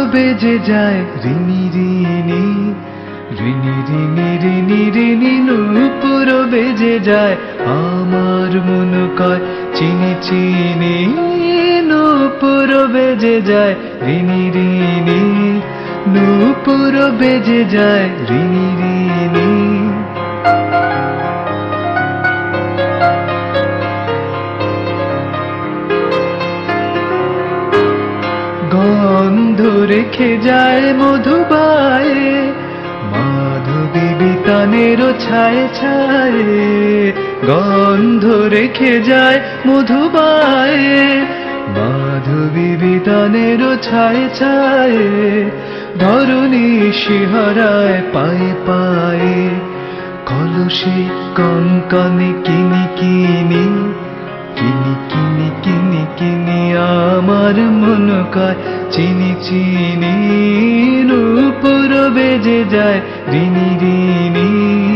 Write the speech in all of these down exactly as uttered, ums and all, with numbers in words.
বেজে যায় রিনি রিনি রিনি রিনি রিনি রিনি নূপুর বেজে যায় আমার মন কয় চিনি চিনি নূপুর বেজে যায় রিনি রিনি নূপুর বেজে যায় রিনি রিনি গন্ধ রেখে যায় মধুবায়ে মাধবী বিতানের ছায়ে ছায়ে গন্ধ রেখে যায় মধুবায়ে মাধবী বিতানের ছায়ে ছায়ে ধরণী শিহরায় পায়ে পায়ে কলসে কনকনে কিনি কিনি কিনি কিনি কিনি কিনি আমার মন কয় চিনি চিনি নূপুর বেজে যায় রিনি রিনি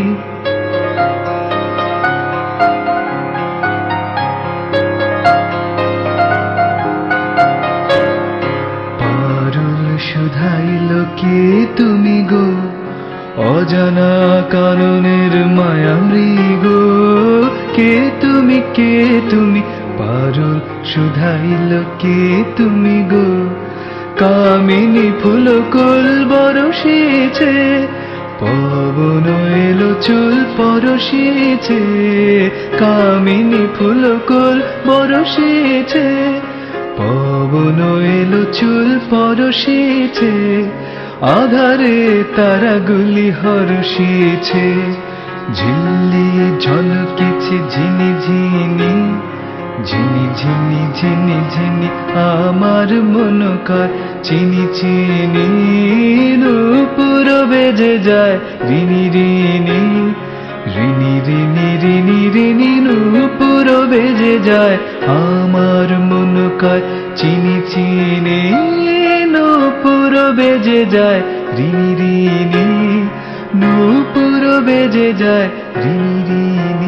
পারুল শুধাইল কে তুমি গো অজানা কারণের মায়া মৃগ কে তুমি কে তুমি পারুল শুধাইল কে তুমি গো কামিনী ফুলকুল বরষেছে পবন এলো চুল পরশেছে কামিনী ফুলকুল বরষেছে পবন এলো চুল পরশেছে আধারে তারাগুলি হর্ষেছে ঝিল্লি ঝলকেছে ঝিনি ঝিনি ঝিনি ঝিনি ঝিনি ঝিনি আমার মন কয় চিনি চিনি নূপুর বেজে যায় রিনি রিনি রিনি রিনি রিনি রিনি নূপুর বেজে যায় আমার মন কয় চিনি চিনি নূপুর বেজে যায় রিনি রিনি নূপুর বেজে যায় রিনি রিনি।